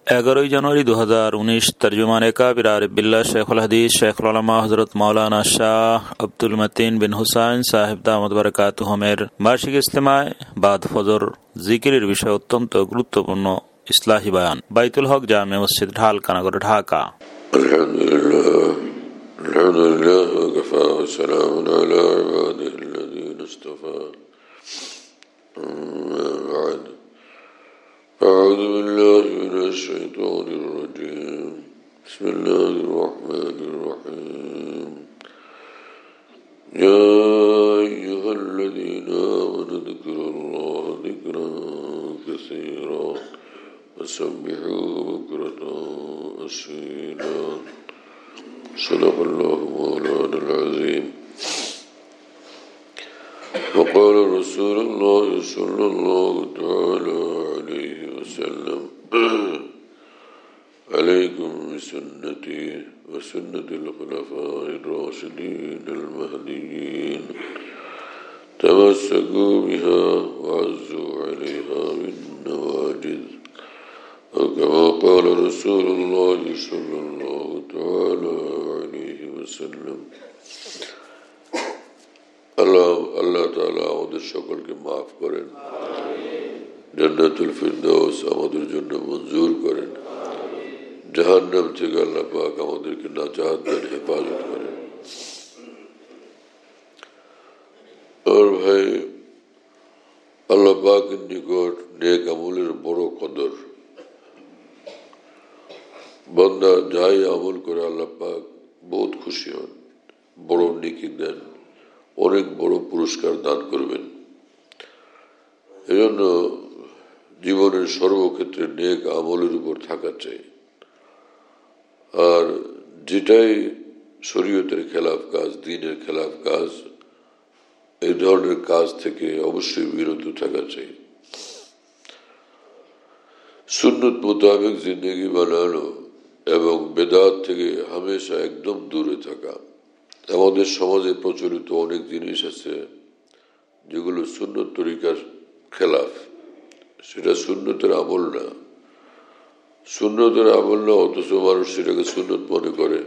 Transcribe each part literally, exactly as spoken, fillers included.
एगारोई जनवरी दो हज़ार उन्नीस तर्जुमाने काबिर आरिफ बिल्लाह शेखुल हदीस शेखुल उलमा हज़रत मौलाना शाह अब्दुल मतीन बिन हुसैन साहिब दामद बरकातुहुमेर বার্ষিক ইজতেমায় বাদ ফজর জিকিরের বিষয় অত্যন্ত গুরুত্বপূর্ণ ইসলাহি বয়ান। বাইতুল হক জামে মসজিদ, ঢালকানগর, ঢাকা। আলহামদুলিল্লাহ আলহামদুলিল্লাহ ওয়া কাফা ওয়া সালামুন আলা ইবাদিহিল্লাযীনা ইসতাফা। أعوذ بالله من الشيطان الرجيم. بسم الله الرحمن الرحيم. يا أيها الذين آمنوا اذكروا الله ذكرا كثيرا وسبحوه بكرة وأصيلا. صدق الله مولانا العظيم. وقال رسول الله صلى الله تعالى عليه وسلم عليكم بسنتي وسنة الخلفاء الراشدين المهديين تمسكوا بها وعزوا عليها بالنواجذ، وكما قال رسول الله صلى الله تعالى عليه وسلم. আল্লাহ আল্লাহ তাআলা আমাদের সকলকে মাফ করেন, জান্নাতুল ফিরদাউস আমাদের জন্য মঞ্জুর করেন, জাহান্নাম থেকে আল্লাহ পাক আমাদেরকে নাজাত দেন, হেফাজত করেন। আর ভাই, আল্লাহ পাকের নিকট নেক আমলের বড় কদর। বান্দা যাই আমল করে আল্লাহ পাক বহুত খুশি হন, বড় নেকি দেন, অনেক বড় পুরস্কার দান করবেন। এজন্য জীবনের সর্বক্ষেত্রে নেক আমলের উপর থাকা চাই। আর যেটাই শরীয়তের খেলাফ কাজ, দ্বীনের খেলাফ কাজ, এই ধরনের কাজ থেকে অবশ্যই বিরত থাকা চাই। সুন্নত মোতাবেক জিন্দেগি বানানো এবং বেদাত থেকে হামেশা একদম দূরে থাকা। আমাদের সমাজে প্রচলিত অনেক জিনিস আছে যেগুলো সুন্নত তরিকার খেলাফ, সেটা সুন্নতের আমল না। সুন্নতের আমল না, অথচ মানুষ সেটাকে সুন্নত মনে করে।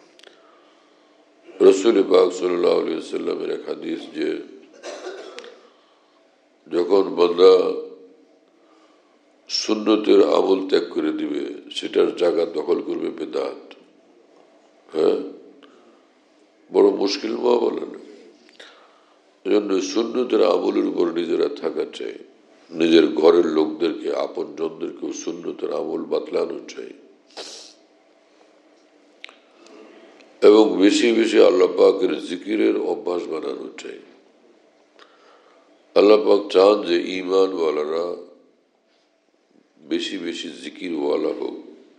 রাসূল পাক সাল্লাল্লাহু আলাইহি ওয়াসাল্লামের এক হাদিস যে যখন বান্দা সুন্নতের আমল ত্যাগ করে দিবে, সেটার জায়গা দখল করবে বেদাত। হ্যাঁ, বড় মুশকিল মা বলেন। এজন্য সুন্নতের আমলের উপর নিজেরা থাকা চাই, নিজের ঘরের লোকদেরকে, আপন জনদেরকেও সুন্নতের আমল বাতলানো চাই, এবং বেশি বেশি আল্লাহ পাকের জিকিরের অভ্যাস বানানো চাই। আল্লাহ পাক চান যে ঈমানওয়ালারা বেশি বেশি জিকিরওয়ালা হোক।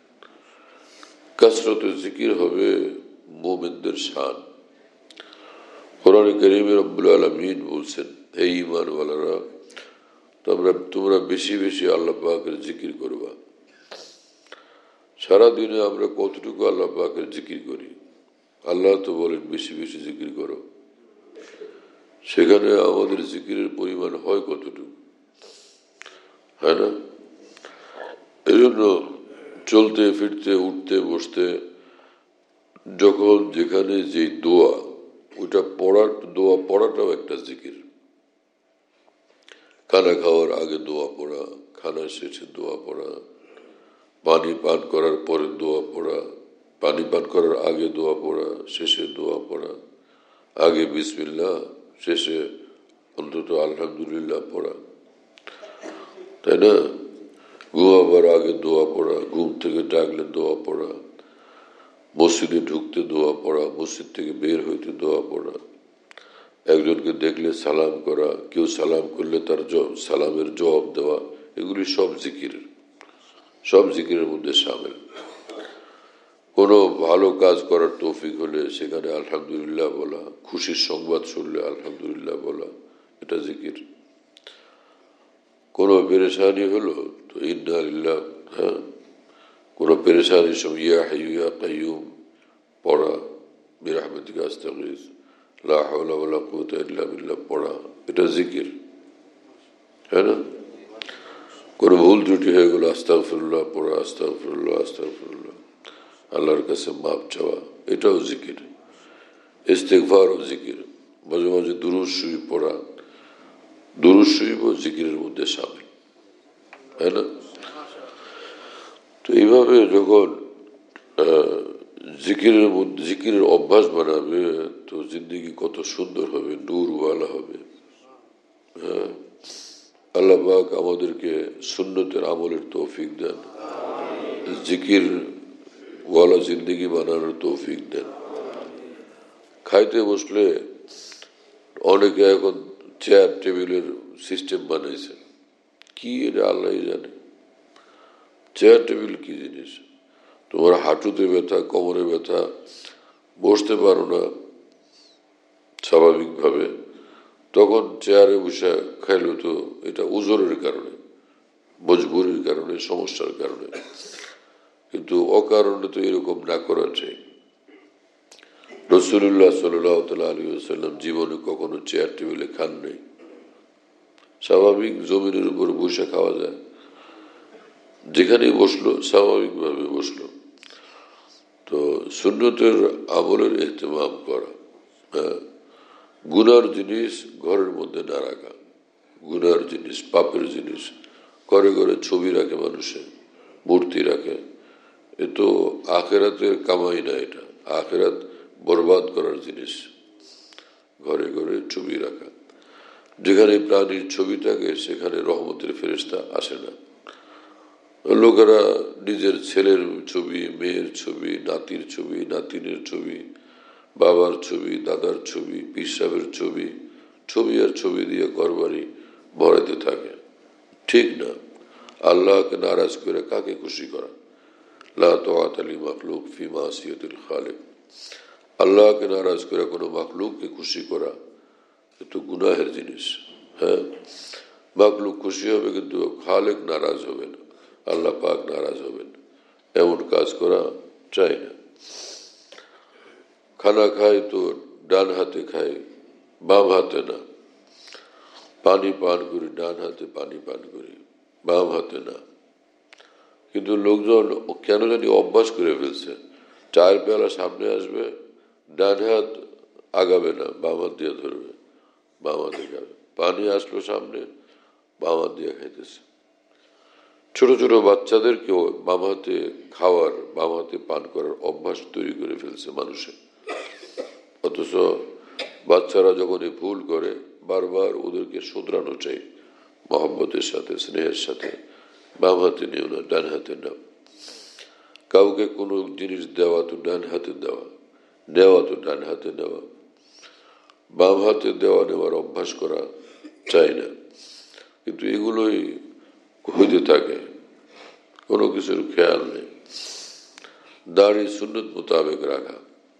কাসরতে জিকির হবে মুমিনদের শান। কোরআনে কারীমে রব্বুল আলামিন বলছেন, হে ঈমানওয়ালারা, তোমরা তোমরা বেশি বেশি আল্লাহ পাকের জিকির করবা। সারাদিনে আমরা কতটুকু আল্লাহ পাকের জিকির করি? আল্লাহ তো বলেন বেশি বেশি জিকির করো। সেখানে আমাদের জিকিরের পরিমাণ হয় কতটুকু? হয় না? এই জন্য চলতে ফিরতে, উঠতে বসতে, যখন যেখানে যে দোয়া, ওইটা পড়ার দোয়া পড়াটাও একটা জিকির। খানা খাওয়ার আগে দোয়া পড়া, খানা শেষে দোয়া পড়া, পানি পান করার পরে দোয়া পড়া, পানি পান করার আগে দোয়া পড়া, শেষে দোয়া পড়া, আগে বিসমিল্লাহ, শেষে অন্তত আলহামদুলিল্লাহ পড়া, তাই না? ঘুমাবার আগে দোয়া পড়া, ঘুম থেকে জাগলে দোয়া পড়া, মসজিদে ঢুকতে দোয়া পড়া, মসজিদ থেকে বের হইতে দোয়া পড়া, একজনকে দেখলে সালাম করা, কেউ সালাম করলে তার সালামের জবাব দেওয়া, এগুলি সব জিকির, সব জিকিরের মধ্যে শামিল। কোনো ভালো কাজ করার তৌফিক হলে সেখানে আলহামদুলিল্লাহ বলা, খুশির সংবাদ শুনলে আলহামদুলিল্লাহ বলা, এটা জিকির। কোনো পেরেশানি হলো তো ইন্না লিল্লাহ, হ্যাঁ, কোনো পেরেশানির সময় ইয়া হাইয়্যু ইয়া কাইয়্যুম পড়া, বিরহমাতিকা আস্তাগীথ, লা হাওলা ওয়ালা কুওয়াতা ইল্লা বিল্লাহ পড়া, এটা জিকির, হ্যাঁ না? কোনো ভুল ত্রুটি হয়ে গেল আস্তাগফিরুল্লাহ পড়া, আস্তাগফিরুল্লাহ আস্তাগফিরুল্লাহ, আল্লাহর কাছে মাপ চাওয়া, এটাও জিকির। ইস্তেগফারও জিকির। মাঝে মাঝে দুরূদ শরীফ পড়া, দুরূদ শরীফও জিকিরের মধ্যে শামিল, তাই না? তো এইভাবে যখন জিকিরের মধ্যে জিকিরের অভ্যাস বানাবে তো জিন্দেগি কত সুন্দর হবে, নূরওয়ালা হবে। হ্যাঁ, আল্লাহ পাক আমাদেরকে সুন্নতের আমলের তৌফিক দেন, জিকির ওয়ালা জিন্দেগি বানানোর তৌফিক দেন। খাইতে বসলে অনেকে এখন চেয়ার টেবিলের সিস্টেম বানাইছে, কি এটা আল্লাহ জানে। চেয়ার টেবিল কি জিনিস? তোমার হাঁটুতে ব্যথা, কোমরে ব্যথা, বসতে পারো না স্বাভাবিকভাবে, তখন চেয়ারে বসে খাইলো তো এটা উজরের কারণে, মজবুরির কারণে, সমস্যার কারণে। কিন্তু অকারণে তো এরকম না করা চাই। রাসূলুল্লাহ সাল্লাল্লাহু আলাইহি ওয়াসাল্লাম জীবনে কখনো চেয়ার টেবিলে খান নাই, স্বাভাবিক জমিনের উপর বসে খাওয়া যায়, যেখানেই বসলো স্বাভাবিকভাবে বসলো। তো সুন্নতের আমলের ইহতিমাম করা, হ্যাঁ, গুনার জিনিস ঘরের মধ্যে না রাখা, গুনার জিনিস, পাপের জিনিস ঘরে ঘরে ছবি রাখে, মানুষে মূর্তি রাখে, এ তো আখেরাতের কামাই না, এটা আখেরাত বরবাদ করার জিনিস। ঘরে ঘরে ছবি রাখা, যেখানে প্রাণীর ছবি থাকে সেখানে রহমতের ফেরেশতা আসে না। লোকেরা নিজের ছেলের ছবি, মেয়ের ছবি, নাতির ছবি, নাতিনের ছবি, বাবার ছবি, দাদার ছবি, পীর সাহেবের ছবি, ছবি আর ছবি দিয়ে ঘরবাড়ি ভরাতে থাকে। ঠিক না। আল্লাহকে নারাজ করে কাকে খুশি করা? লা তাআতা লি মাখলুক ফি মাসিয়াতিল খালিক। আল্লাহকে নারাজ করে কোনো মাখলুককে খুশি করা এ তো গুনাহের জিনিস। হ্যাঁ, মাখলুক খুশি হবে কিন্তু খালেক নারাজ হবে না, আল্লাহ পাক নারাজ হবেন, এমন কাজ করা চাই না। খানা খাই তো ডান হাতে খাই, বাম হাতে না। পানি পান করি ডান হাতে, পানি পান করি বাম হাতে না। কিন্তু লোকজন কেন জানি অভ্যাস করে ফেলছে, চায়ের পেয়ালা সামনে আসবে, ডান হাত আগাবে না, বাম হাত দিয়ে ধরবে, বাম হাতে খাবে। পানি আসলো সামনে, বাম হাত দিয়ে খাইতেছে। ছোট ছোট বাচ্চাদেরকেও বাম হাতে খাওয়ার, বাম হাতে পান করার অভ্যাস তৈরি করে ফেলছে মানুষের। অথচ বাচ্চারা যখন এই ভুল করে বারবার ওদেরকে শুধরানো চাই মহব্বতের সাথে, স্নেহের সাথে। বাম হাতে নিও না, ডান হাতে নাও। কাউকে কোনো জিনিস দেওয়া তো ডান হাতে দেওয়া, নেওয়া তো ডান হাতে নেওয়া। বাম হাতে দেওয়া নেওয়ার অভ্যাস করা চাই না, কিন্তু এগুলোই হইতে থাকে, কোনো কিছুর খেয়াল নেই। দাড়ি সুন্নত মোতাবেক রাখা,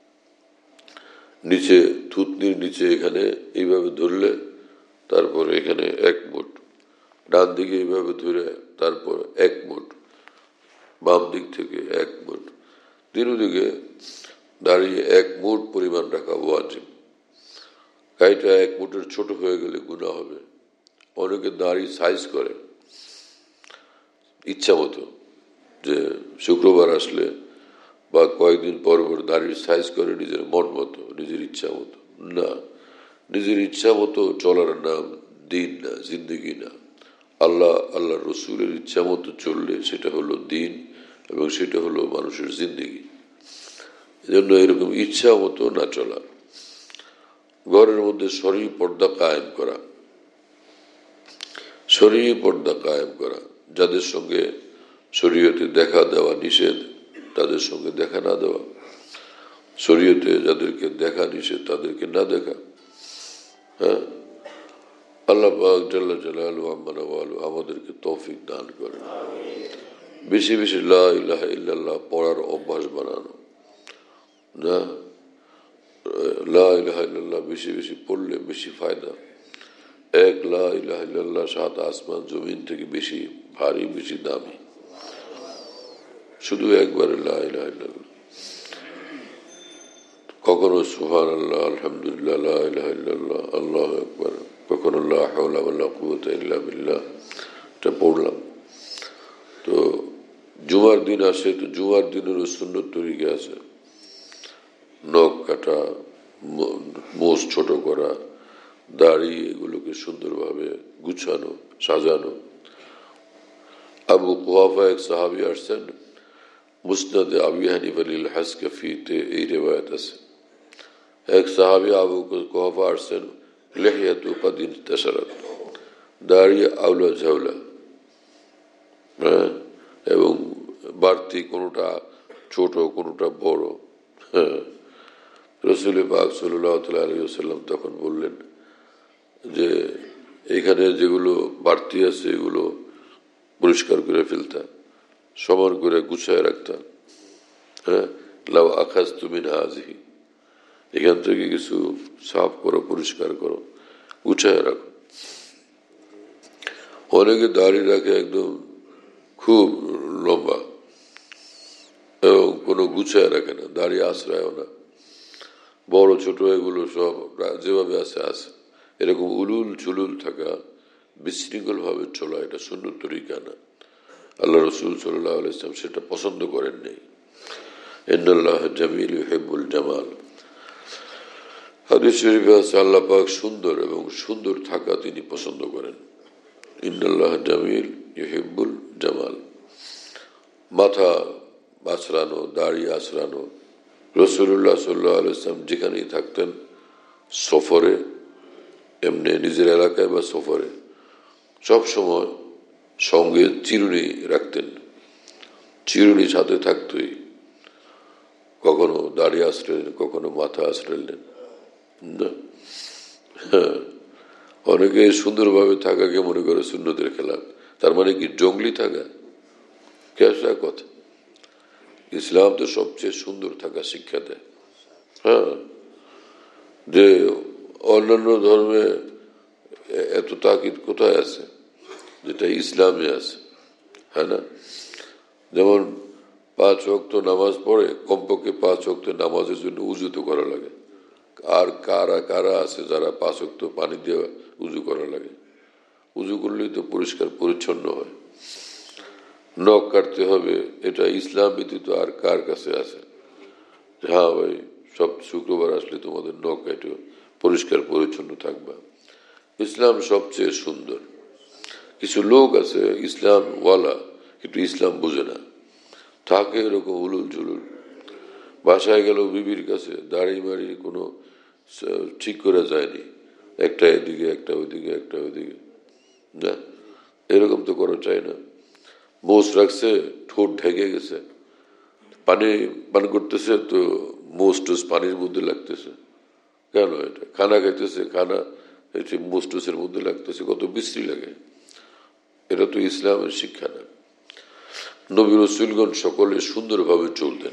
নিচে থুতনির নিচে এখানে এইভাবে ধরলে তারপর এখানে এক মুঠ, ডান দিকে এইভাবে ধরে তারপর এক মুঠ, বাম দিক থেকে এক মুঠ, তিন দিকে দাঁড়িয়ে এক মুঠ পরিমাণ রাখা ওয়াজিব। গাড়িটা এক মুঠের ছোট হয়ে গেলে গুনাহ হবে। অনেকে দাড়ি সাইজ করে ইচ্ছা মতো, যে শুক্রবার আসলে বা কয়েকদিন পর পর দাড়ির সাইজ করে নিজের মন মতো, নিজের ইচ্ছা মতো। না, নিজের ইচ্ছা মতো চলার নাম দিন না, জিন্দগি না। আল্লাহ আল্লাহ রসুলের ইচ্ছা মতো চললে সেটা হলো দিন, এবং সেটা হলো মানুষের জিন্দগি। এজন্য এরকম ইচ্ছা মতো না চলা। ঘরের মধ্যে শরীর পর্দা কায়েম করা, শরীর পর্দা কায়েম করা। যাদের সঙ্গে শরীয়তে দেখা দেওয়া নিষেধ তাদের সঙ্গে দেখা না দেওয়া, শরীয়তে যাদেরকে দেখা নিষেধ তাদেরকে না দেখা। হ্যাঁ, আল্লাহ পাক জাল্লা জালালুহু আম্মা নাওয়ালুহু আমাদেরকে তৌফিক দান করেন। বেশি বেশি লা ইলাহা ইল্লাল্লাহ পড়ার অভ্যাস বানানো, না লা ইলাহা ইল্লাল্লাহ বেশি বেশি পড়লে বেশি ফায়দা। এক লা ইলাহা ইল্লাল্লাহ সাত আসমান জমিন থেকে বেশি ভারী, বেশি দামি। শুধু একবার লা ইলাহা ইল্লাল্লাহ, কখনো সুবহানাল্লাহ, আলহামদুলিল্লাহ, লা ইলাহা ইল্লাল্লাহ, আল্লাহু আকবার, কখনো লা হাওলা ওয়ালা কুওয়াতা ইল্লা বিল্লাহ, এটা পড়লাম। জুমার দিন আসে তো জুমার দিনেরও সুন্নত তরিকা আছে, নখ কাটা, মোষ ছোট করা, দাড়ি, এগুলোকে সুন্দরভাবে গুছানো সাজানো। আবু কুহাফা এক সাহাবী আসছেন, মুসনাদে আবি হানিফা লিল হাসকাফিতে এই রিওয়ায়াত আছে। এক সাহাবী আবু কুহাফা আসছেন, লিহিয়াতু কাদ ইনতাশারাত, দাড়ি আউলা ঝাউলা, হ্যাঁ, এবং বাড়তি, কোনোটা ছোট কোনোটা বড়। হ্যাঁ, রাসূল পাক সাল্লাল্লাহু আলাইহি ওয়াসাল্লাম তখন বললেন যে এখানে যেগুলো বাড়তি আছে এগুলো পরিষ্কার করে ফেলতা, সমান করে গুছায় রাখতা। হ্যাঁ, লাউ আখাযতু মিন হাযিহি, এখান থেকে কিছু সাফ করো, পরিষ্কার করো, গুছায় রাখো। অনেকে দাড়ি রাখে একদম খুব লম্বা এবং কোনো গুছায় রাখে না, দাড়ি আশ্রয়ও না, বড় ছোট এগুলো সব যেভাবে আছে আছে। এরকম উলুল চুলুল থাকা, বিশৃঙ্খল ভাবে চলা, এটা সুন্নত তরিকা না। আল্লাহ রাসূল সাল্লাল্লাহু আলাইহি ওয়াসাল্লাম সেটা পছন্দ করেননি। ইন্নাল্লাহ জামিল ইউহিব্বুল জামাল, হাদিস শরীফে আছে আল্লাহ পাক সুন্দর এবং সুন্দর থাকা তিনি পছন্দ করেন। ইন্নাল্লাহ জামিল ইউহিব্বুল জামাল। মাথা আঁচড়ানো, দাড়ি আঁচড়ানো, রাসূলুল্লাহ সাল্লাল্লাহু আলাইহি ওয়াসাল্লাম যেখানেই থাকতেন, সফরে, এমনি নিজের এলাকায় বা সফরে, সব সময় সঙ্গে চিরুনি রাখতেন, চিরুনি সাথে থাকতই। কখনো দাড়ি আঁচড়ালেন, কখনো মাথা আঁচড়ালেন না। অনেকে সুন্দরভাবে থাকাকে মনে করে সুন্নতের খেলাফ, তার মানে কি জঙ্গলি থাকা? কেসা কথা। ইসলাম তো সবচেয়ে সুন্দর থাকা শিক্ষা দেয়। হ্যাঁ, যে অন্যান্য ধর্মে এত তাকিদ কোথায় আছে যেটা ইসলামে আছে? হ্যাঁ না, যেমন পাঁচ ওয়াক্ত নামাজ পড়ে, কমপক্ষে পাঁচ ওয়াক্ত নামাজের জন্য উজু তো করা লাগে। আর কারা কারা আছে যারা পাঁচ ওয়াক্ত পানি দিয়ে উজু করা লাগে? উজু করলেই তো পরিষ্কার পরিচ্ছন্ন হয়। নখ কাটতে হবে, এটা ইসলাম ব্যতীত আর কার কাছে আছে? হ্যাঁ ভাই, সব শুক্রবার আসলে তোমাদের নখ কাটো, পরিষ্কার পরিচ্ছন্ন থাকবা। ইসলাম সবচেয়ে সুন্দর। কিছু লোক আছে ইসলাম ওয়ালা, কিন্তু ইসলাম বোঝে না, থাকে এরকম উলুল জুলুল। বাসায় গেল বিবির কাছে, দাড়ি মাড়ি কোনো ঠিক করে যায়নি, একটা এদিকে একটা ওইদিকে একটা ওইদিকে, না, এরকম তো করা চাই না। মোষ রাখছে, ঠোঁট ঢেকে গেছে, পানি পান করতেছে তো মোষ টোষ পানির মধ্যে লাগতেছে। কেন? এটা খানা খাইতেছে, খানা মোষ টোষের মধ্যে লাগতেছে, কত বিশ্রী লাগে। এটা তো ইসলামের শিক্ষা না। নবী রাসূলগণ সকলে সুন্দরভাবে চলতেন,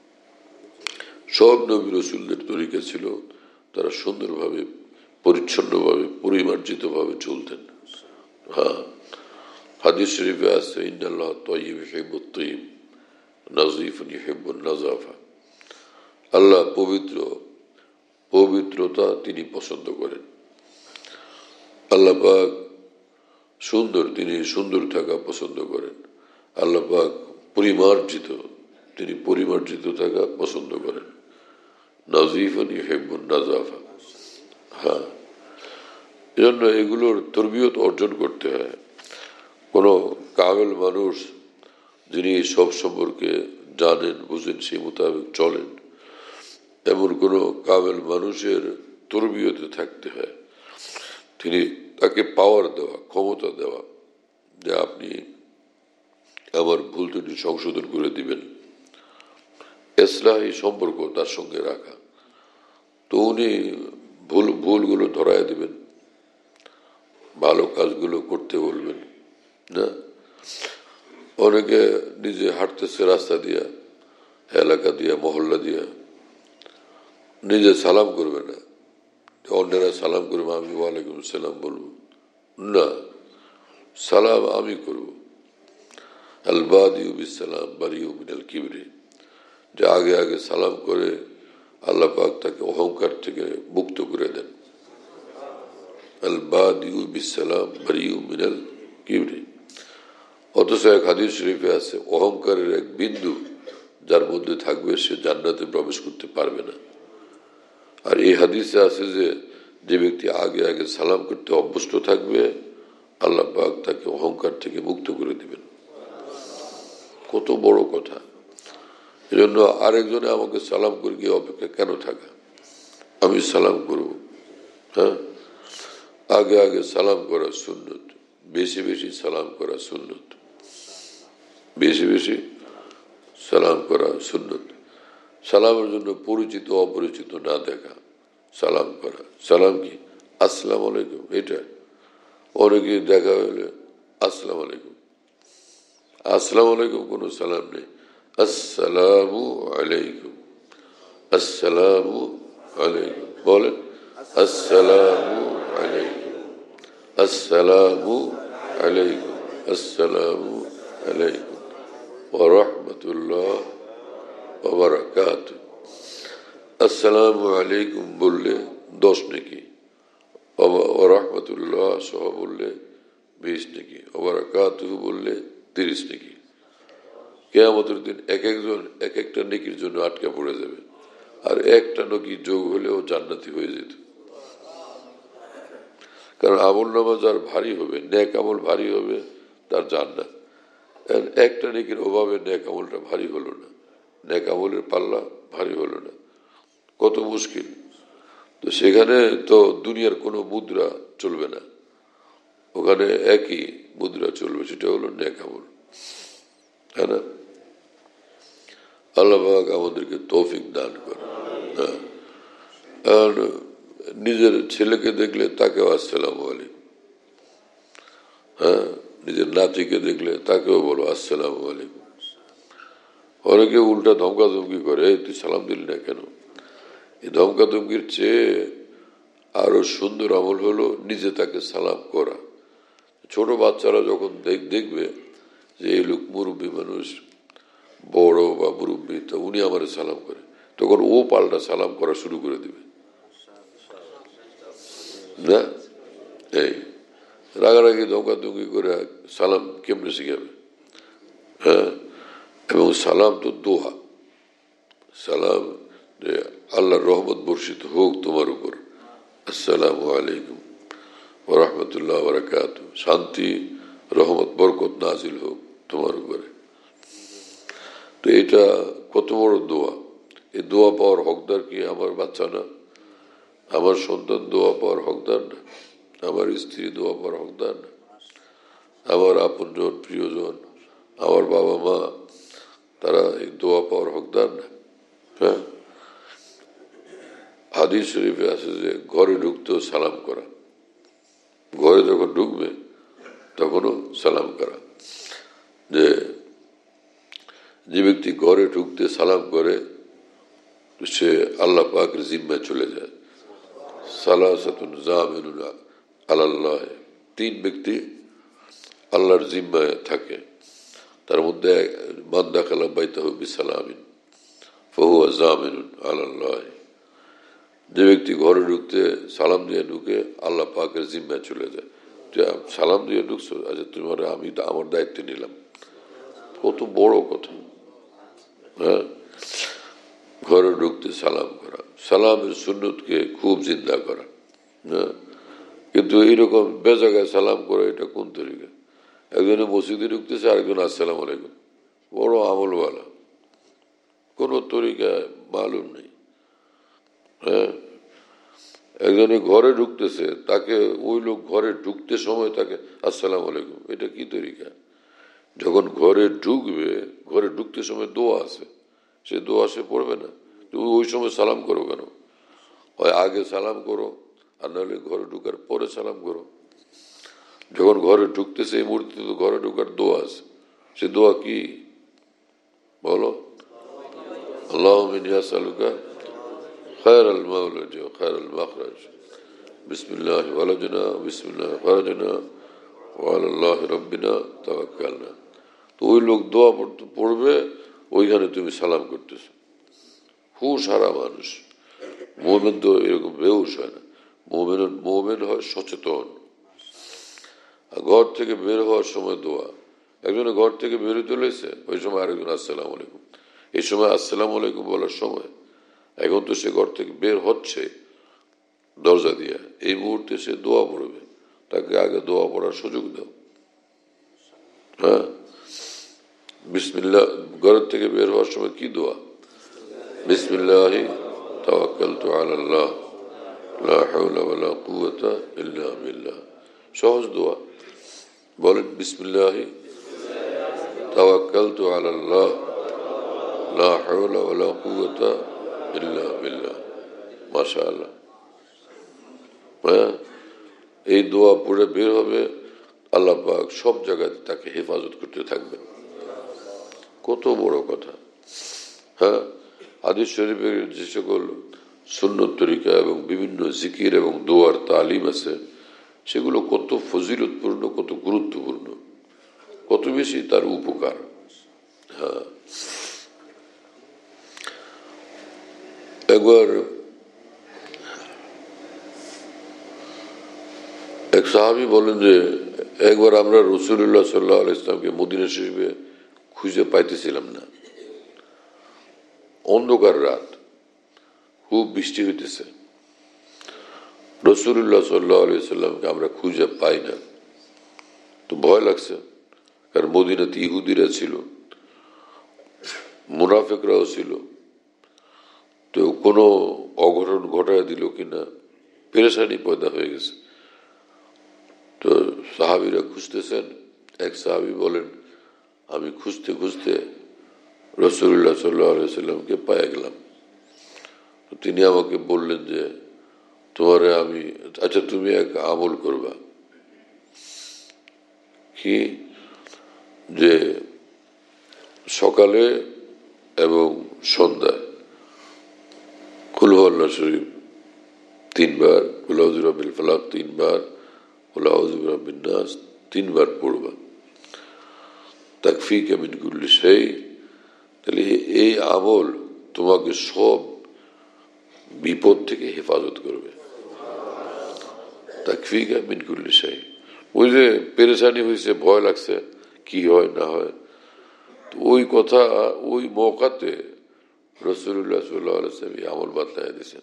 সব নবী রাসূলদের তরিকা ছিল তারা সুন্দরভাবে, পরিচ্ছন্নভাবে, পরিমার্জিত ভাবে চলতেন। হ্যাঁ, হাদিস শরীফে আছে ইন্নাল্লাহ তাইয়্যিব ইউহিব্বুত তাইয়্যিব নাযীফুন ইউহিব্বুন নাযাফা, আল্লাহ পবিত্র, পবিত্রতা তিনি পছন্দ করেন। আল্লাহ পাক সুন্দর, তিনি সুন্দর থাকা পছন্দ করেন। আল্লাহ পাক পরিমার্জিত, তিনি পরিমার্জিত থাকা পছন্দ করেন। নাযীফুন ইউহিব্বুন নাযাফা। হ্যাঁ, এজন্য এগুলোর তরবিয়ত অর্জন করতে হয়। কোনো কামেল মানুষ যিনি সব সম্পর্কে জানেন, বুঝেন, সেই মোতাবেক চলেন, এমন কোনো কামেল মানুষের তরবিয়তে থাকতে হয়। তিনি তাকে পাওয়ার দেওয়া, ক্ষমতা দেওয়া, যে আপনি আমার ভুল ত্রুটি সংশোধন করে দিবেন, ইসলাহি সম্পর্ক তার সঙ্গে রাখা। তো উনি ভুল ভুলগুলো ধরায় দিবেন, ভালো কাজগুলো করতে বলবেন না। অনেকে নিজে হাঁটতেছে রাস্তা দিয়া, এলাকা দিয়া, মহল্লা দিয়া, নিজে সালাম করবে না, অন্যরা সালাম করবে, আমি ওয়ালাইকুম সালাম বলবো না, সালাম আমি করব। আল বাদিউ বিস সালাম বারিউ মিনাল কিবরি, যে আগে আগে সালাম করে আল্লাহ পাক তাকে অহংকার থেকে মুক্ত করে দেন। আল বাদিউ বিস সালাম বারিউ মিনাল কিবরি। অথচ এক হাদিস শরীফে আছে, অহংকারের এক বিন্দু যার মধ্যে থাকবে সে জান্নাতে প্রবেশ করতে পারবে না। আর এই হাদিসে আছে যে যে ব্যক্তি আগে আগে সালাম করতে অভ্যস্ত থাকবে, আল্লাহ পাক তাকে অহংকার থেকে মুক্ত করে দিবেন। কত বড় কথা! এজন্য আরেকজনে আমাকে সালাম করে গিয়ে অপেক্ষা কেন থাকা, আমি সালাম করব। হ্যাঁ, আগে আগে সালাম করা সুন্নত, বেশি বেশি সালাম করা সুন্নত, বেশি বেশি সালাম করা সুন্নত। সালামের জন্য পরিচিত অপরিচিত না দেখা, সালাম করা। সালাম কি? আসসালামু আলাইকুম, এটা অনেকে দেখা হলে আসসালামু আলাইকুম, আসসালামু আলাইকুম কোনো সালাম নেই। আসসালামু আলাইকুম, আসসালামু আলাইকুম বলেন, আসসালামু আলাইকুম, আসসালামু আলাইকুম, আসসালামু আলাইকুম ওয়া রাহমাতুল্লাহ ওয়া বারাকাতুহু। আসসালামু আলাইকুম বললে দশ নেকি, ওয়া রাহমাতুল্লাহ সহ বললে বিশ নেকি, ওয়া বারাকাতুহু বললে তিরিশ নেকি। কিয়ামতের দিন এক একজন এক একটা নেকির জন্য আটকা পড়ে যাবে, আর একটা নেকি যোগ হলেও জান্নাতি হয়ে যেত। কারণ আমল নামা যার ভারী হবে, নেক আমল ভারী হবে, তার জান্নাত। একটা নেকির অভাবে নেক আমলটা ভারী হলো না, নেক আমলের পাল্লা ভারী হলো না, কত মুশকিল। তো সেখানে তো দুনিয়ার কোনো মুদ্রা চলবে না, ওখানে একই মুদ্রা চলবে, সেটা হলো নেক আমল। তাই না? আল্লাহ পাক আমাদেরকে তৌফিক দান করে। হ্যাঁ, আর নিজের ছেলেকে দেখলে তাকেও আসসালামু আলাইকুম, হ্যাঁ, নিজের নাতিকে দেখলে তাকেও বলো আসসালামু আলাইকুম। অনেকে উল্টা ধমকা ধমকি করে, তুই সালাম দিলি না কেন? এই ধমকা ধমকির চেয়ে আরো সুন্দর আমল হলো নিজে তাকে সালাম করা। ছোট বাচ্চারা যখন দেখবে যে এই লোক মুরব্বী মানুষ, বড় বা মুরব্বী, তো উনি আমার সালাম করে, তখন ও পাল্টা সালাম করা শুরু করে দিবে না? এই রাগারাগি ধমকাধমকি করে সালাম কেমনে শিখাবে? হ্যাঁ, এবং সালাম তো দোয়া, সালাম যে আল্লাহর রহমত বর্ষিত হোক তোমার উপর, আসসালামু আলাইকুম ওয়া রাহমাতুল্লাহ ওয়া বারাকাতুহু, শান্তি রহমত বরকত নাজিল হোক তোমার উপরে। তো এটা কত বড় দোয়া! এই দোয়া পাওয়ার হকদার কি আমার বাচ্চা না? আমার সন্তান দোয়া পাওয়ার হকদার না? আমার স্ত্রী দোয়া পাওয়ার হকদার না? আমার আপনজন, প্রিয়জন, আমার বাবা মা, তারা এই দোয়া পাওয়ার হকদার না? হ্যাঁ, হাদিস শরীফে আছে যে ঘরে ঢুকতেও সালাম করা, ঘরে যখন ঢুকবে তখনও সালাম করা। যে যে ব্যক্তি ঘরে ঢুকতে সালাম করে সে আল্লাহ পাকের জিম্মায় চলে যায়। সালাসাতুন জামিনুন আলাল্লাহ, তিন ব্যক্তি আল্লাহর জিম্মায় থাকে, তার মধ্যে মান দাখালা বাইতাহু বিসালামিন ফাহুয়া জামিনুন আলাল্লাহ। যে ব্যক্তি ঘরে ঢুকতে সালাম দিয়ে ঢুকে আল্লাহ পাকের জিম্মায় চলে যায়। সালাম দিয়ে ঢুকছো, আচ্ছা তোমার আমি আমার দায়িত্ব নিলাম, কত বড় কথা! হ্যাঁ, ঘরে ঢুকতে সালাম করা, সালামের সুন্নতকে খুব জিন্দা করা। হ্যাঁ, কিন্তু এইরকম বেজাগায় সালাম করা, এটা কোন তরিকা? একজনে মসজিদে ঢুকতেছে, আরেকজন আসসালামু আলাইকুম, বড় আমলওয়ালা, কোন তরিকা মালুম নেই। হ্যাঁ, একজনে ঘরে ঢুকতেছে, তাকে ওই লোক ঘরে ঢুকতে সময় তাকে আসসালামু আলাইকুম, এটা কি তরিকা? যখন ঘরে ঢুকবে, ঘরে ঢুকতে সময় দোয়া আছে, সে দোয়া সে পড়বে না? তুমি ওই সময় সালাম করো কেন? হয় আগে সালাম করো, আর নাহলে ঘরে ঢুকার পরে সালাম করো। যখন ঘরে ঢুকতেছে এই মুহূর্তে তো ঘরে ঢুকার দোয়া আছে, সে দোয়া কি বলো? আল্লাহুম্মা ইন্নী আসআলুকা খায়রাল মাওলাজ ওয়া খায়রাল মাখরাজ, বিসমিল্লাহি ওয়ালাজনা বিসমিল্লাহি খারাজনা ওয়া আলাল্লাহি রাব্বিনা তাওয়াক্কালনা। তো ওই লোক দোয়া পড়বে, ওইখানে তুমি সালাম করতেছো। হুশ হারা মানুষ। মুমিন তো এরকম বেহুশ হয় না, মুমিন মুমিন হয় সচেতন। ঘর থেকে বের হওয়ার সময় দোয়া, একজনের ঘর থেকে বেরোতে চলেছে, ওই সময় আরেকজন আসসালামু আলাইকুম। এই সময় আসসালামু আলাইকুম বলার সময়, এখন তো সে ঘর থেকে বের হচ্ছে দরজা দিয়ে, এই মুহূর্তে সে দোয়া পড়বে, তাকে আগে দোয়া পড়ার সুযোগ দাও। হ্যাঁ, বিসমিল্লাহ, ঘরের থেকে বের হওয়ার সময় কি দোয়া? বিসমিল্লাহি তাওয়াক্কালতু আলাল্লাহ লা হাওলা ওয়ালা কুওয়াতা ইল্লা বিল্লাহ। সহজ দোয়া, বলেন বিসমিল্লাহি তাওয়াক্কালতু আলাল্লাহ লা হাওলা ওয়ালা কুওয়াতা ইল্লা বিল্লাহ। মাশাআল্লাহ। হ্যাঁ, এই দোয়া পড়ে বের হবে, আল্লাহ পাক সব জায়গায় তাকে হেফাজত করতে থাকবেন। কত বড় কথা। হ্যাঁ, হাদিস শরীফের যে সকল সুন্নত তরিকা এবং বিভিন্ন জিকির এবং দোয়ার তালিম আছে, সেগুলো কত ফজিলতপূর্ণ, কত গুরুত্বপূর্ণ, কত বেশি তার উপকার। হ্যাঁ, একবার এক সাহাবী বলেন যে একবার আমরা রাসূলুল্লাহ সাল্লাল্লাহু আলাইহি ওয়াসাল্লামকে মদিনা শরীফে খুঁজে পাইতেছিলাম না। অন্ধকার রাত, খুব বৃষ্টি হইতেছে, রাসূলুল্লাহ সাল্লাল্লাহু আলাইহি ওয়াসাল্লামকে আমরা খুঁজে পাই না। তো ভয় লাগছে, কারণ মদিনাতে ইহুদিরা ছিল, মুনাফিকরাও ছিল, তো কোনো অঘটন ঘটায় দিল কিনা, পেরেশানি পয়দা হয়ে গেছে। তো সাহাবীরা খুঁজতেছেন, এক সাহাবী বলেন আমি খুঁজতে খুঁজতে রাসূলুল্লাহ সাল্লাল্লাহু আলাইহি ওয়াসাল্লামকে পেয়ে গেলাম। তো তিনি আমাকে বললেন যে তোমারে আমি, আচ্ছা তুমি এক আমল করবা, কি যে সকালে এবং সন্ধ্যায় কুল হুয়াল্লাহু শরীফ তিনবার, কুল আউযু বিরাব্বিল ফালাক তিনবার, কুল আউযু বিরাব্বিন নাস তিনবার পড়বা, তাকফিকা মিন কুল্লি শাই। তাহলে এই আমল তোমাকে সব বিপদ থেকে হেফাজত করবে। তাকফিকা মিন কুল্লি শাই। ওই যে পেরেশানি হয়েছে, ভয় লাগছে, কি হয় না হয়, তো ওই কথা ওই মৌকাতে রাসূলুল্লাহ সাল্লাল্লাহু আলাইহি ওয়াসাল্লাম এই আমল বাতলায় দিয়েছেন।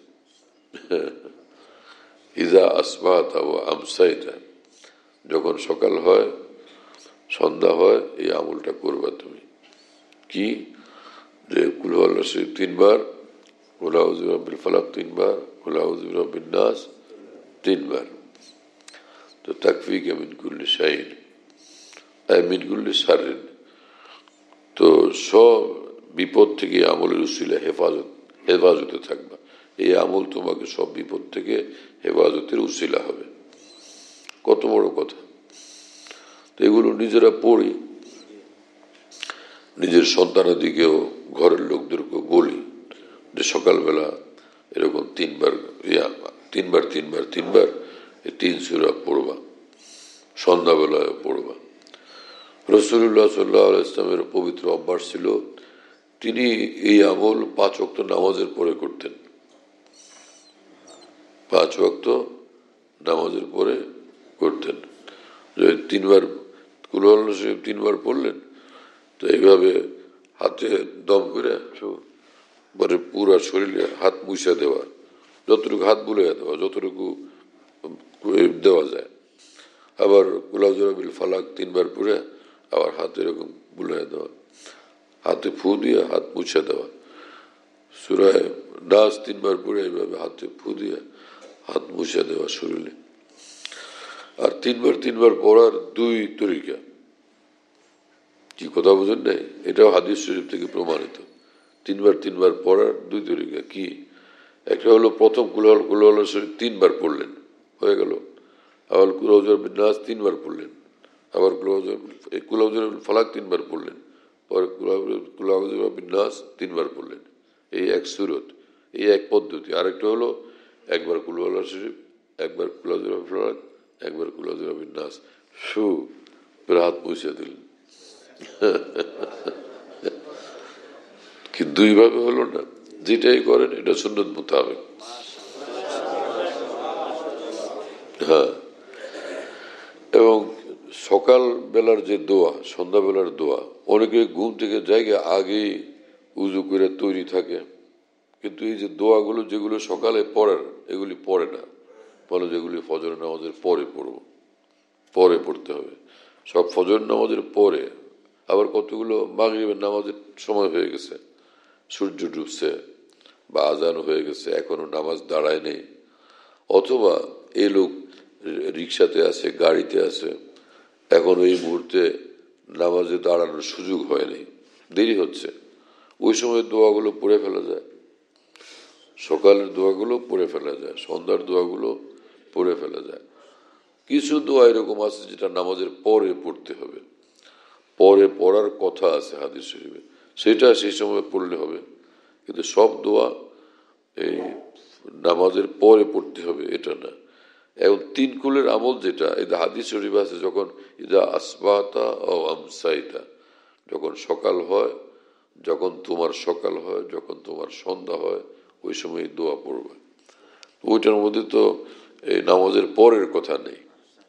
ইজা আসবাহতা ওয়া আমসাইতা, যখন সকাল হয় সন্ধ্যা হয়, এই আমলটা করবা তুমি। কি যে কুল হুয়াল্লাহু শরীফ তিনবার, কুল আউযু বিরাব্বিল ফালাক তিনবার, কুল আউযু বিরাব্বিন নাস তিনবার। তো তাকফিকা মিন কুল্লি শাইইন আই মিন কুল্লি শাররিন, তো সব বিপদ থেকে আমলের উসিলা হেফাজত হেফাজতে থাকবা। এই আমল তোমাকে সব বিপদ থেকে হেফাজতের উসিলা হবে। কত বড় কথা। তো এগুলো নিজেরা পড়ি, নিজের সন্তানাদিকেও ঘরের লোকদেরকেও বলি যে সকালবেলা এরকম তিনবার তিনবার তিনবার তিনবার এই তিন সূরা পড়বা, সন্ধ্যাবেলায় পড়বা। রাসূলুল্লাহ সাল্লাল্লাহু আলাইহি ওয়াসাল্লামের পবিত্র অভ্যাস ছিল, তিনি এই আমল পাঁচ ওয়াক্ত নামাজের পরে করতেন। পাঁচ ওয়াক্ত নামাজের পরে করতেন। তিনবার কুল হুয়াল্লাহু শরীফ তিনবার পড়লেন, তো এইভাবে হাতে দম করে মানে পুরা শরীরে হাত মুছা দেওয়া, যতটুকু হাত বুলিয়ে দেওয়া, যতটুকু দেওয়া যায়। আবার কুল আউযু বিরাব্বিল ফালাক তিনবার পড়ে আবার হাত এরকম বুলিয়ে দেওয়া, হাতে ফু দিয়ে হাত মুছে দেওয়া। সূরা নাস তিনবার পড়ে এইভাবে হাতে ফু দিয়ে হাত মুছে দেওয়া শরীরে। আর তিনবার তিনবার পড়ার দুই তরিকা, কি কথা বুঝেন নাই? এটাও হাদিস শরীফ থেকে প্রমাণিত। তিনবার তিনবার পড়ার দুই তরিকা কি? একটা হলো প্রথম কুল হুয়াল্লাহু শরীফ তিনবার পড়লেন, হয়ে গেল। আবার কুল আউযু বিরাব্বিন নাস তিনবার পড়লেন, আবার কুল আউযু কুল আউযু বিরাব্বিল ফালাক তিনবার পড়লেন, পরে কুল আউযু বিরাব্বিন নাস তিনবার পড়লেন। এই এক সূরত, এই এক পদ্ধতি। আরেকটা হলো একবার কুল হুয়াল্লাহু শরীফ, একবার কুল আউযু বিরাব্বিল ফালাক, একবার কুল আউযু বিরাব্বিন নাস, শু করে হাত মুছে দিলেন। কি দুই ভাবে হলো না? যেটাই করেন এটা সুন্নত মোতাবেক। হ্যাঁ, এবং সকাল বেলার যে দোয়া, সন্ধ্যাবেলার দোয়া, অনেকে ঘুম থেকে জায়গা আগেই উজু করে তৈরি থাকে, কিন্তু এই যে দোয়াগুলো যেগুলো সকালে পড়ার এগুলি পড়ে না, বলে যেগুলি ফজর নামাজের পরে পড়বো, পরে পড়তে হবে। সব ফজর নামাজের পরে, আবার কতগুলো মাগরিবের নামাজের সময় হয়ে গেছে, সূর্য ডুবছে বা আজান হয়ে গেছে, এখনো নামাজ দাঁড়ায় নেই, অথবা এই লোক রিক্সাতে আছে, গাড়িতে আছে, এখন এই মুহূর্তে নামাজে দাঁড়ানোর সুযোগ হয়নি, দেরি হচ্ছে, ওই সময় দোয়াগুলো পড়ে ফেলা যায়, সকালের দোয়াগুলো পড়ে ফেলা যায়, সন্ধ্যার দোয়াগুলো পড়ে ফেলা যায়। কিছু দোয়া এরকম আছে যেটা নামাজের পরে পড়তে হবে, পরে পড়ার কথা আছে হাদিস শরীফে, সেটা সেই সময় পড়লে হবে, কিন্তু সব দোয়া এই নামাজের পরে পড়তে হবে এটা না। এবং তিন কুলের আমল যেটা এই হাদিস শরীফ আছে, যখন ইদা আসবাতা ও আমসাইতা, যখন সকাল হয়, যখন তোমার সকাল হয়, যখন তোমার সন্ধ্যা হয়, ওই সময় দোয়া পড়বে। ওইটার মধ্যে তো এই নামাজের পরের কথা নেই,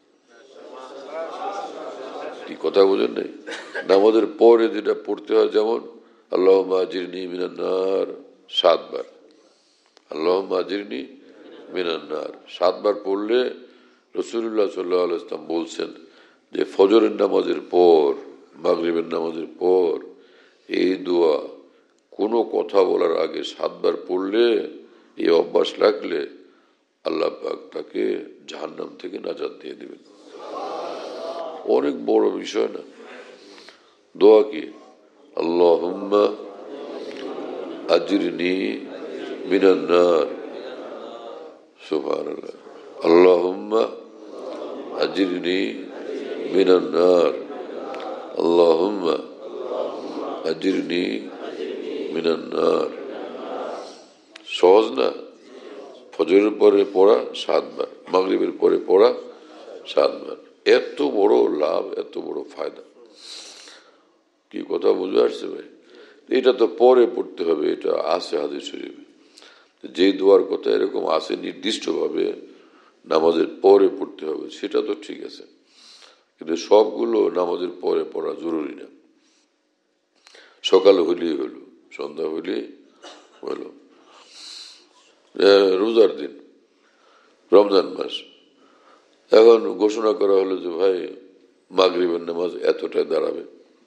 কি কথা বোঝেন নেই? নামাজের পরে যেটা পড়তে হয়, যেমন আল্লাহুম্মা আজিরনি মিনান নার সাতবার, আল্লাহুম্মা আজিরনি মিনান নার সাতবার পড়লে রাসূলুল্লাহ সাল্লাল্লাহু আলাইহি ওয়াসাল্লাম বলছেন যে ফজরের নামাজের পর, মাগরিবের নামাজের পর এই দোয়া কোনো কথা বলার আগে সাতবার পড়লে, এই অভ্যাস রাখলে আল্লাহ পাক তাকে জাহান্নাম থেকে নাজাত দিয়ে দিবেন। অনেক বড় বিষয় না? দোয়া কি? আল্লাহুম্মা আজিরনি মিনান নার, সুবহানাল্লাহ, আল্লাহুম্মা আজিরনি মিনান নার, আল্লাহুম্মা আজিরনি মিনান নার। সহজ না? ফজরের পরে পড়া সাতবার, মাগরিবের পরে পড়া সাতবার, এত বড় লাভ, এত বড় ফায়দা, কি কথা বুঝে আসছে ভাই? এটা তো পরে পড়তে হবে, এটা আছে হাদিস শরীফে, যে দোয়ার কথা এরকম আছে নির্দিষ্টভাবে নামাজের পরে পড়তে হবে, সেটা তো ঠিক আছে, কিন্তু সবগুলো নামাজের পরে পড়া জরুরি না। সকালে হইলেই হলো, সন্ধ্যা হইলেই হলো। রোজার দিন, রমজান মাস, এখন ঘোষণা করা হলো যে ভাই মাগরিবের নামাজ এতটায় দাঁড়াবে,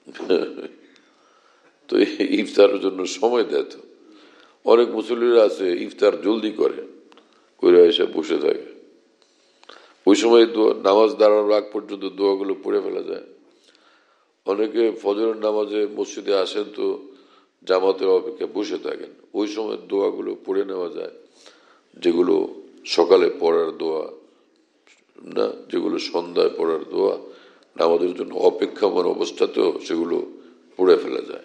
তো ইফতারের জন্য সময় দেয়। তো অনেক মুসল্লিরা আছে ইফতার জলদি করে করে এসে বসে থাকে, ওই সময় নামাজ দাঁড়ানোর আগ পর্যন্ত দোয়াগুলো পড়ে ফেলা যায়। অনেকে ফজরের নামাজে মসজিদে আসেন তো জামাতের অপেক্ষা বসে থাকেন, ওই সময় দোয়াগুলো পড়ে নেওয়া যায়, যেগুলো সকালে পড়ার দোয়া না, যেগুলো সন্ধ্যায় পড়ার দোয়া, নামাজের জন্য অপেক্ষামান অবস্থাতেও সেগুলো পড়ে ফেলা যায়।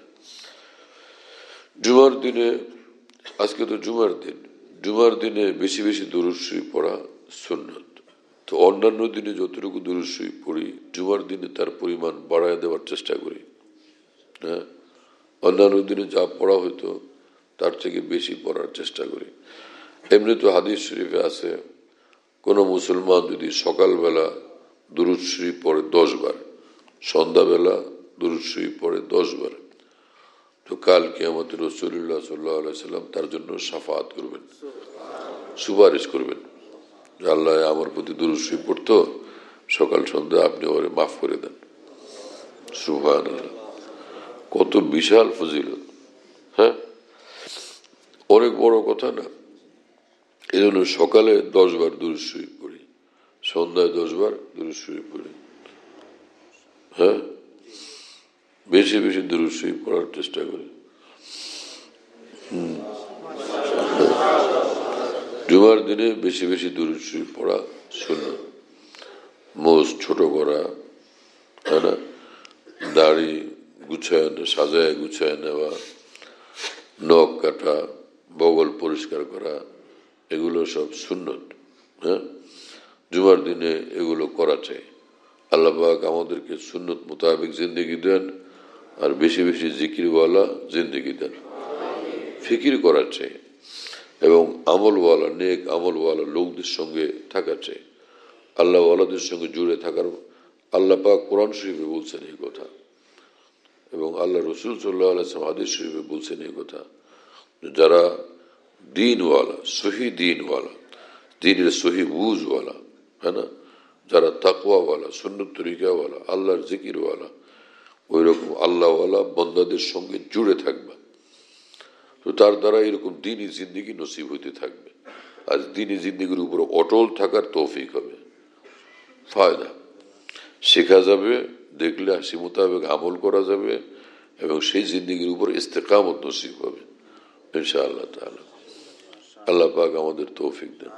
জুমার দিনে, আজকে তো জুমার দিন, জুমার দিনে বেশি বেশি দুরূদ শরীফ পড়া সুন্নাত। তো অন্যান্য দিনে যতটুকু দুরূদ শরীফ পড়ি, জুমার দিনে তার পরিমাণ বাড়ায় দেওয়ার চেষ্টা করি। হ্যাঁ, অন্যান্য দিনে যা পড়া হইতো তার থেকে বেশি পড়ার চেষ্টা করি। এমনি তো হাদিস শরীফে আছে, কোনো মুসলমান যদি সকালবেলা দুরূদ শরীফ পড়ে দশ বার, সন্ধ্যাবেলা দুরূদ শরীফ পড়ে দশ বার, তো কাল কিয়ামতে রাসূলুল্লাহ সাল্লাল্লাহু আলাইহি ওয়াসাল্লাম তার জন্য শাফাআত করবেন, সুপারিশ করবেন, আল্লাহ আমার প্রতি দুরূদ শরীফ পড়তো সকাল সন্ধ্যা, আপনি ওরে মাফ করে দেন। সুবহানাল্লাহ, কত বিশাল ফজিলত! হ্যাঁ, অনেক বড় কথা না? এই জন্য সকালে দশ বার দুরূদ শরীফ পড়ি, সন্ধ্যায় দশ বার দুরূদ শরীফ পড়ি। হ্যাঁ, বেশি বেশি দুরূদ শরীফ পড়ার চেষ্টা করি। হম জুমার দিনে বেশি বেশি দুরূদ শরীফ পড়া সুন্নাত। মোজ ছোট করা, তাই না, দাড়ি গুছায় সাজায় গুছায় নেওয়া, নখ কাটা, বগল পরিষ্কার করা, এগুলো সব সুন্নত। হ্যাঁ, জুমার দিনে এগুলো করা চাই। আল্লাহ পাক আমাদেরকে সুন্নত মোতাবেক জিন্দেগি দেন, আর বেশি বেশি জিকিরওয়ালা জিন্দেগি দেন। ফিকির করার চাই এবং আমলওয়ালা, নেক আমলওয়ালা লোকদের সঙ্গে থাকা চাই। আল্লাহওয়ালাদের সঙ্গে জুড়ে থাকার আল্লাহ পাক কোরআন শরীফে বলছেন এই কথা, এবং আল্লাহ রসুল সাল্লাল্লাহু আলাইহি ওয়াসাল্লাম হাদিস শরীফে বলছেন এই কথা, যারা দিনওয়ালা, সহি দিনওয়ালা, দিনের সহি বুঝওয়ালা, হ্যাঁ না, যারা তাকওয়াওয়ালা, সুন্নত তরিকাওয়ালা, আল্লাহর জিকিরওয়ালা, ওই রকম আল্লাহওয়ালা বন্দাদের সঙ্গে জুড়ে থাকবে, তো তার দ্বারা এরকম দিনই জিন্দিগি নসিব হইতে থাকবে। আজ দিনই জিন্দিগির উপর অটল থাকার তৌফিক হবে, ফায়দা শেখা যাবে, দেখলে সে মোতাবেক আমল করা যাবে, এবং সেই জিন্দিগির উপর ইস্তেকামত নসিব হবে ইনশাআল্লাহ তাআলা। আল্লাহ পাক আমাদের তৌফিক দেন।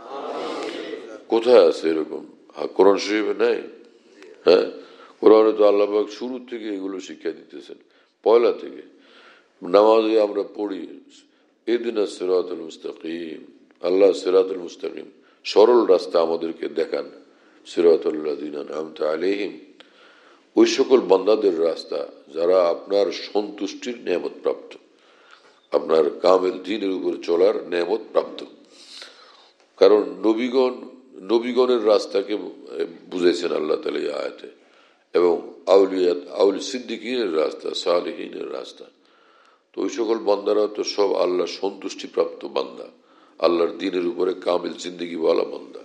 কোথায় আছে এরকম? কোরআন শরীফে নাই? হ্যাঁ, কোরআনে তো আল্লাহ পাক শুরু থেকে এগুলো শিক্ষা দিতেছেন, পয়লা থেকে। নামাজে আমরা পড়ি ইহদিনাস সিরাতাল মুস্তাকিম, আল্লাহ সিরাতুল মুস্তাকিম, সরল রাস্তা আমাদেরকে দেখান, সিরাতাল লাযিনা আন'আমতা আলাইহিম, ওই সকল বান্দাদের রাস্তা যারা আপনার সন্তুষ্টির নেয়ামত প্রাপ্ত, আপনার কামেল দ্বীনের উপর চলার নেয়ামত প্রাপ্ত। কারণ নবীগণ নবীগণের রাস্তাকে বুঝেছেন আল্লাহ তাআলা এই আয়াতে, এবং আউলিয়াত আউলি সিদ্দিকীনের রাস্তা, সালেহীনের রাস্তা। তো ওই সকল বান্দারা তো সব আল্লাহ সন্তুষ্টি প্রাপ্ত বান্দা, আল্লাহর দ্বীনের উপরে কামিল জিন্দেগিওয়ালা বান্দা।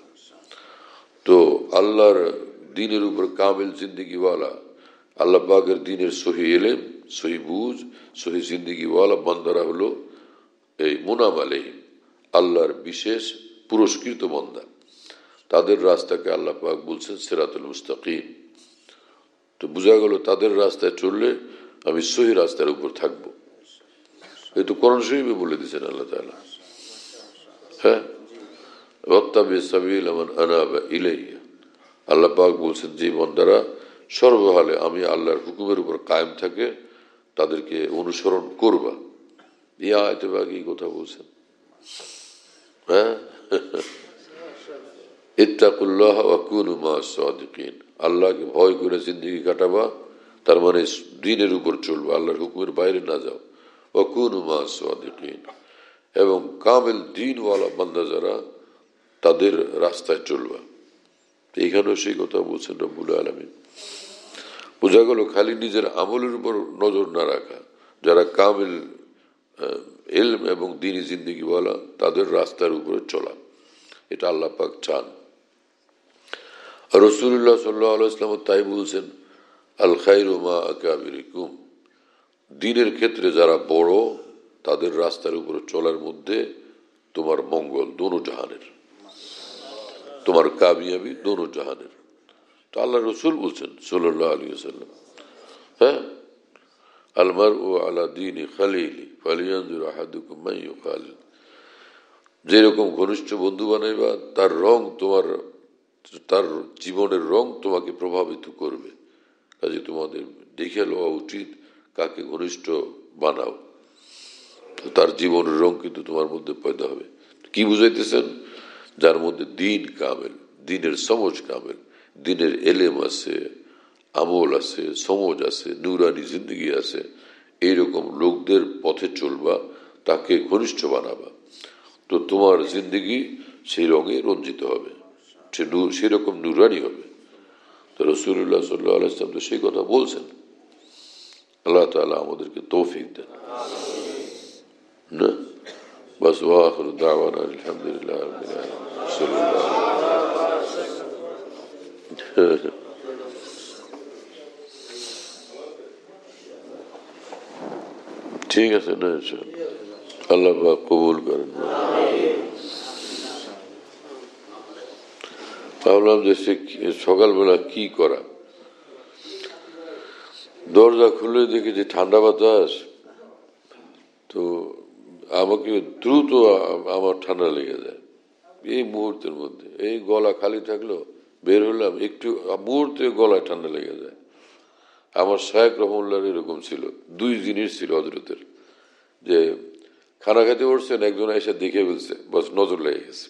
তো আল্লাহর দ্বীনের উপর কামিল জিন্দেগিওয়ালা, আল্লাহ পাকের দ্বীনের সহি ইলম, সহি বুঝ, সহি জিন্দেগিওয়ালা বান্দারা হলো এই মুনাম আলাইহিম, আল্লাহর বিশেষ পুরস্কৃত বান্দা। তাদের রাস্তাকে আল্লাহ পাক বলছেন সিরাতুল মুস্তাকিম। তো বোঝা গেল তাদের রাস্তায় চললে আমি সহি রাস্তার উপর থাকবো। এই তো কোরআন শরীফে বলে দিয়েছেন আল্লাহ তাআলা। হ্যাঁ, ওয়াত্তাবি সাবিলা মান আনাবা ইলাইয়া, আল্লাহ পাক বলছেন যে বান্দারা সর্বহালে আমি আল্লাহর হুকুমের উপর কায়েম থাকে তাদেরকে অনুসরণ করবা। এই আয়াতে পাক এই কথা বলছেন। হ্যাঁ, ইত্তাকুল্লাহ ওয়া কুনু মা'আস সাদিকিন, আল্লাহকে ভয় করে জিন্দেগি কাটাবা, তার মানে দ্বীনের উপর চলবা, আল্লাহর হুকুমের বাইরে না যাও। ওয়া কুনু মা'আস সাদিকিন, এবং কামেল দ্বীনওয়ালা বান্দা যারা তাদের রাস্তায় চলবা। এইখানেও সেই কথা বলছেন রব্বুল আলামিন। বোঝা গেল খালি নিজের আমলের উপর নজর না রাখা, যারা কামেল ইলম এবং দ্বীনি জিন্দেগিওয়ালা তাদের রাস্তার উপরে চলা, এটা আল্লাহ পাক চান। রাসূলুল্লাহ সাল্লাল্লাহু আলাইহি ওয়াসাল্লাম তাই বলছেন, আল খায়রু মা আকাবিরিকুম, দ্বীনের ক্ষেত্রে যারা বড় তাদের রাস্তার উপরে চলার মধ্যে তোমার মঙ্গল দোনো জাহানের, তোমার কামিয়াবি দোনো জাহানের। তো আল্লাহ রসুল বলছেন সাল্লাল্লাহু আলাইহি ওয়াসাল্লাম, হ্যাঁ, আল মারউ আলা দীনি খালিলি ফালিয়ানজুর আহাদুকুম মান ইউখালিল, যেরকম ঘনিষ্ঠ বন্ধু বানাইবা তার রং তোমার, তার জীবনের রং তোমাকে প্রভাবিত করবে। কাজে তোমাদের দেখে লওয়া উচিত কাকে ঘনিষ্ঠ বানাও, তার জীবনের রং কিন্তু তোমার মধ্যে পয়দা হবে। কি বুঝাইতেছেন? যার মধ্যে দ্বীন কামেল, দ্বীনের সমজ কামেল, দ্বীনের এলেম আছে, আমল আছে, সমজ আছে, নুরানি জিন্দগি আছে, এইরকম লোকদের পথে চলবা, তাকে ঘনিষ্ঠ বানাবা, তো তোমার জিন্দগি সেই রঙে রঞ্জিত হবে, সে সেরকম নুরানি হবে। তো রাসূলুল্লাহ সাল্লাল্লাহু আলাইহি ওয়াসাল্লাম তো সেই কথা বলছেন। আল্লাহ তাআলা আমাদেরকে তৌফিক দেন। না বাস, ওয়া আখিরু দাওয়ানা আলহামদুলিল্লাহি রাব্বিল আলামিন। ঠিক আছে না, আল্লাহ পাক কবুল করেন। ভাবলাম যে সকালবেলা কি করা, দরজা খুলে দেখি যে ঠান্ডা বাতাস, তো আমাকে দ্রুত আমার ঠান্ডা লেগে যায় এই মুহূর্তের মধ্যে। এই গলা খালি থাকলো, বের হলাম একটু, মুহূর্তে গলায় ঠান্ডা লেগে যায়। আমার শায়েখ রহমতুল্লাহর এরকম ছিল, দুই জিনিস ছিল হযরতের, যে খানা খেতে উঠছেন, একজন এসে দেখে ফেলছে, বাস নজর লেগে গেছে।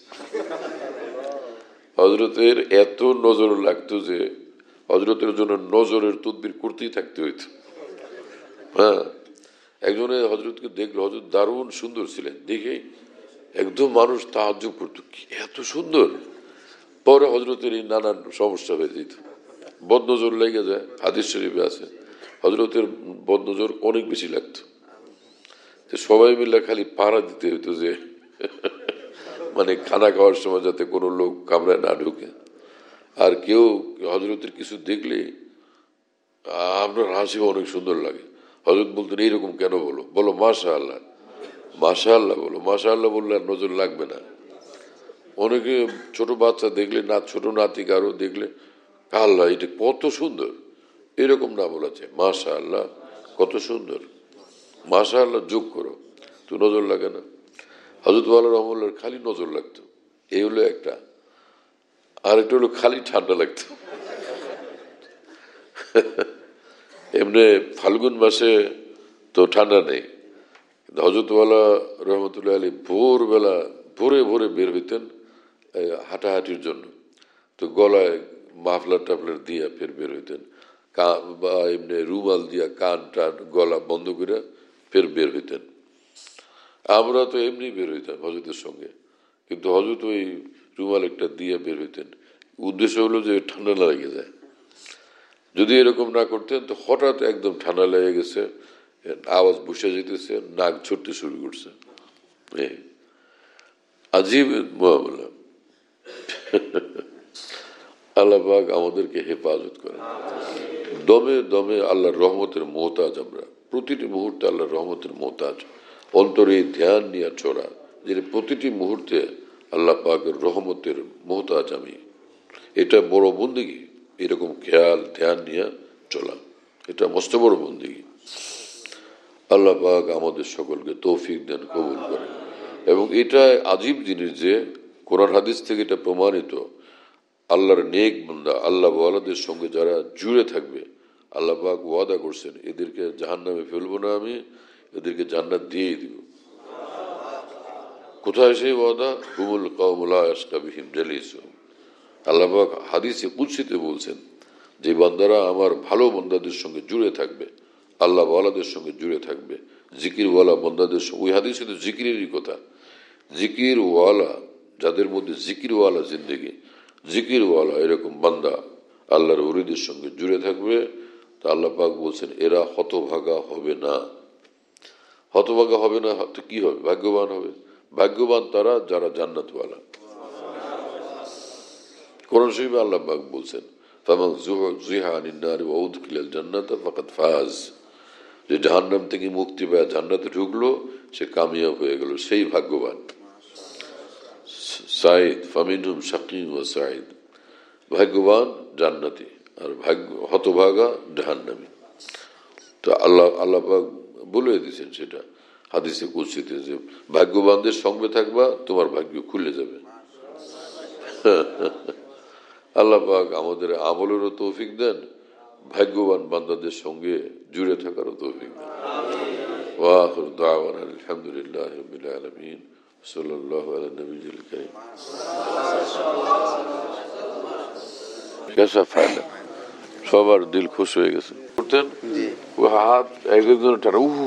হযরতের এত নজর লাগতো যে হযরতের জন্য নজরের তদবির করতেই থাকতে হইতো। হ্যাঁ, একজনে হযরতকে দেখলো, হযরত দারুণ সুন্দর ছিলেন, দেখে একদম মানুষ তাআজ্জুব করতো, এত সুন্দর। পরে হযরতের এই নানান সমস্যা হয়ে যেত, বদনজর লেগে যায়। হাদিস শরীফে আছে হযরতের বদনজর অনেক বেশি লাগতো, সবাই মিলে খালি পাহারা দিতে হইতো যে মানে খানা খাওয়ার সময় যাতে কোনো লোক কামরায় না ঢুকে। আর কেউ হযরতের কিছু দেখলে আপনার হাসি অনেক সুন্দর লাগে। হযরত বলতেন এইরকম কেন বলো, বলো মাশাআল্লাহ, মাশাআল্লাহ বলো, মাশাআল্লাহ বললে আর নজর লাগবে না। অনেকে ছোট বাচ্চা দেখলে, না ছোট নাতি কারো দেখলে, আল্লাহ এটা কত সুন্দর, এরকম না বলা চাই, মাশাআল্লাহ কত সুন্দর, মাশাআল্লাহ যোগ করো, তো নজর লাগে না। হযরত ওয়ালা রহমাতুল্লাহ খালি নজর লাগতো, এই হলো একটা। আর একটা হলো খালি ঠান্ডা লাগতো। এমনি ফাল্গুন মাসে তো ঠান্ডা নেই, কিন্তু হযরত ওয়ালা রহমতুল্লাহ আলী ভোরবেলা ভোরে ভোরে বের হইতেন হাঁটাহাঁটির জন্য। তো গলায় মাফলার টাফলার দিয়া ফের বের হইতেন, বা এমনি রুমাল দিয়া কান টান গলা বন্ধ করে ফের বের হইতেন। আমরা তো এমনি বের হইতাম হযরতের সঙ্গে, কিন্তু হযরত ওই রুমাল একটা দিয়ে বের হইতেন, উদ্দেশ্য হলো যে ঠান্ডা না লেগে যায়। যদি এরকম না করতেন তো হঠাৎ একদম ঠান্ডা লেগে গেছে, আওয়াজ বসে যেতেছে, নাক ছুটতে শুরু করছে, আজীব মুআমালা। আল্লাহ পাক আমাদেরকে হেফাজত করেন। দমে দমে আল্লাহর রহমতের মোহতাজ আমরা, প্রতিটি মুহূর্তে আল্লাহর রহমতের মোহতাজ। অন্তরে ধ্যান নিয়ে চলা, যে প্রতিটি মুহূর্তে আল্লাহ পাকের রহমতের মোহতাজ আমি, এটা বড় বন্দেগী। এরকম খেয়াল ধ্যান নিয়ে চলা, এটা মস্ত বড় বন্দেগী। আল্লাহ পাক আমাদের সকলকে তৌফিক দেন, কবুল করেন। এবং এটা আজীব জিনিস যে কোরআন হাদিস থেকে এটা প্রমাণিত, আল্লাহর নেক বান্দা আল্লাহ ওয়ালাদের সঙ্গে যারা জুড়ে থাকবে, আল্লাহ পাক ওয়াদা করছেন এদেরকে জাহান্নামে ফেলবো না, আমি এদেরকে জান্নাত দিয়েই দিব। কোথায় সেই ওয়াদা? হুমুল কওমুল লা ইয়াশকা বিহিম জালিসুহুম। আল্লাহ পাক হাদিসে কুদসিতে বলছেন যে বান্দারা আমার ভালো বান্দাদের সঙ্গে জুড়ে থাকবে, আল্লাহ ওয়ালাদের সঙ্গে জুড়ে থাকবে, জিকির ওয়ালা বান্দাদের সঙ্গে। ওই হাদিসে তো জিকিরেরই কথা, জিকির ওয়ালা, যাদের মধ্যে জিকির ওয়ালা জিন্দেগি, জিকির ওয়ালা এরকম বান্দা আল্লাহর ওলিদের সঙ্গে জুড়ে থাকবে। তা আল্লাহ পাক বলছেন এরা হতভাগা হবে না। হতভাগা হবে না তো কি হবে? ভাগ্যবান হবে। ভাগ্যবান তারা যারা জান্নাতওয়ালা। কোরআন শরীফে আল্লাহ পাক বলছেন ফামান যুহজিহা আনিন নার ওয়া উদখিলাল জান্নাতা ফাকাদ ফাজ, যে জাহান্নাম থেকে মুক্তি পেয়ে জান্নাতে ঢুকলো সে কামিয়াব হয়ে গেল, সেই ভাগ্যবান। সাইদ ফামিনহুম শাকিয়্যুন ওয়া সাঈদ, ভাগ্যবান জান্নাতি আর ভাগ্য হতভাগা জাহান্নামী। তো আল্লাহ আল্লাহ পাক বলে দিয়েছেন সেটা হাদিসে কুদসিতে যে ভাগ্যবানদের সঙ্গে থাকবা তোমার ভাগ্য খুলে যাবে। আল্লাহ পাক আমাদের আমলেরও তৌফিক দেন, ভাগ্যবান বান্দাদের সঙ্গে জুড়ে থাকারও তৌফিক দেন। ওয়া আখিরু দাওয়ানা আলহামদুলিল্লাহি রাব্বিল আলামিন, সাল্লাল্লাহু আলা নবিয়িল কারীম। কেসা ফায়দা, সবার দিল খুশ হয়ে গেছে। করতেন ও হাত একজন টানা উহু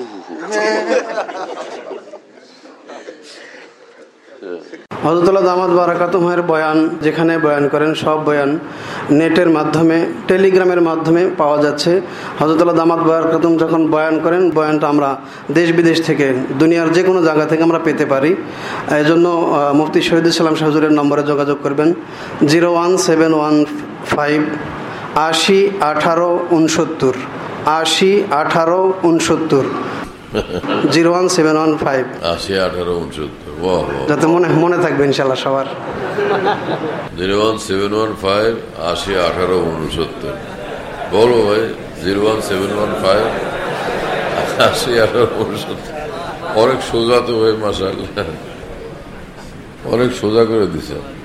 হযরতুল্লাহ দামাত বারাকাতুহুমের বয়ান যেখানে বয়ান করেন, সব বয়ান নেটের মাধ্যমে, টেলিগ্রামের মাধ্যমে পাওয়া যাচ্ছে। হযরতুল্লাহ দামাত বারাকাতুহুম যখন বয়ান করেন, বয়ানটা আমরা দেশ বিদেশ থেকে, দুনিয়ার যে কোনো জায়গা থেকে আমরা পেতে পারি। এই জন্য মুফতি শহীদুল ইসলাম শাহ হুজুরের নম্বরে যোগাযোগ করবেন, zero one seven one five আশি আঠারো উনসত্তর, আশি আঠারো উনসত্তর, zero one seven one five আশি আঠারো উনসত্তর। যাতে মনে মনে থাকবে ইনশাল্লাহ সবার। Zero one seven one five আশি আঠারো উনসত্তর। বলো ভাই, zero one seven one five আশি আঠারো উনসত্তর। অনেক সোজা তো ভাই, মাশাআল্লাহ, অনেক সোজা করে দিছে।